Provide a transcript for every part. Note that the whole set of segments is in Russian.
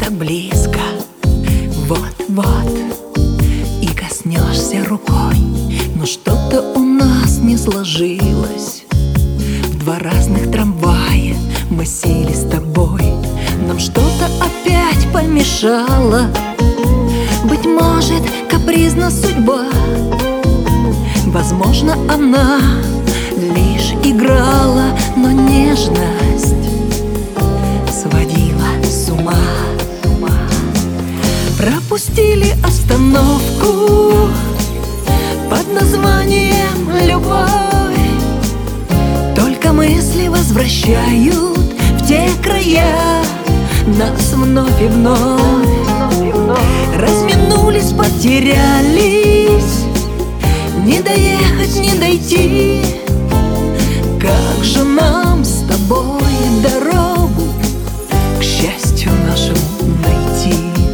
так близко, вот-вот, и коснешься рукой. Но что-то у нас не сложилось. В два разных трамвая мы сели с тобой. Нам что-то опять помешало. Быть может, капризна судьба. Возможно, она лишь играла, но нежность сводила с ума. Пропустили остановку под названием «Любовь». Только мысли возвращают в те края нас вновь и вновь. Разминулись, потерялись, не доехать, не дойти. Как же нам с тобой дорогу к счастью нашему найти?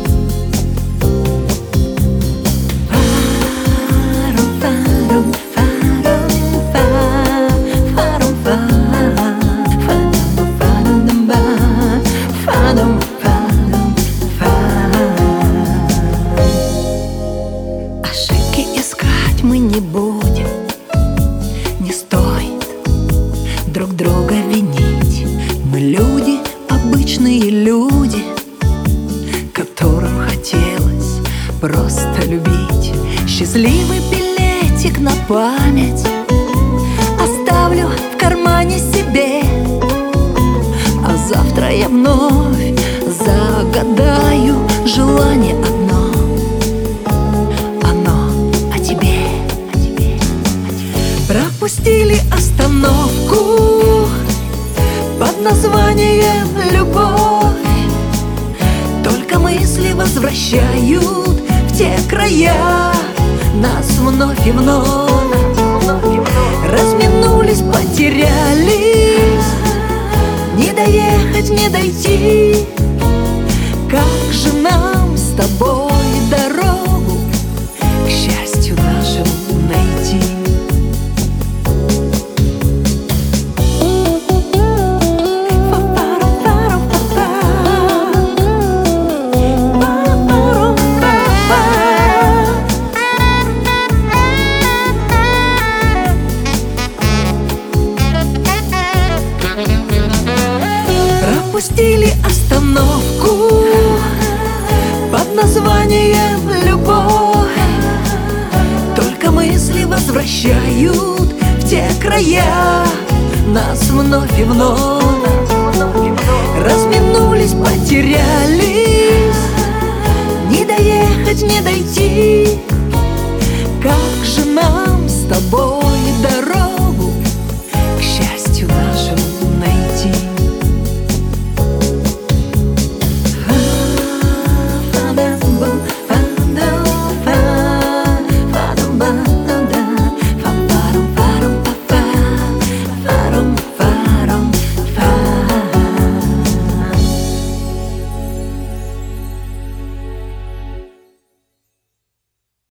Ошибки искать мы не будем, не стоит друг друга винить. Мы люди, обычные люди, которым хотелось просто любить. Счастливый билетик на память оставлю в кармане себе, а завтра я вновь загадаю желание одно. Оно о тебе. Пропустили остановку под названием «Любовь». Только мысли возвращают в те края нас вновь и вновь. Разминулись, потерялись, не доехать, не дойти. Как же нам с тобой дорогу к счастью нашему найти? Пропустили остановку под названием «Любовь». Только мысли возвращают в те края нас вновь и вновь. Разминулись, потерялись, не доехать, не дойти. Как же нам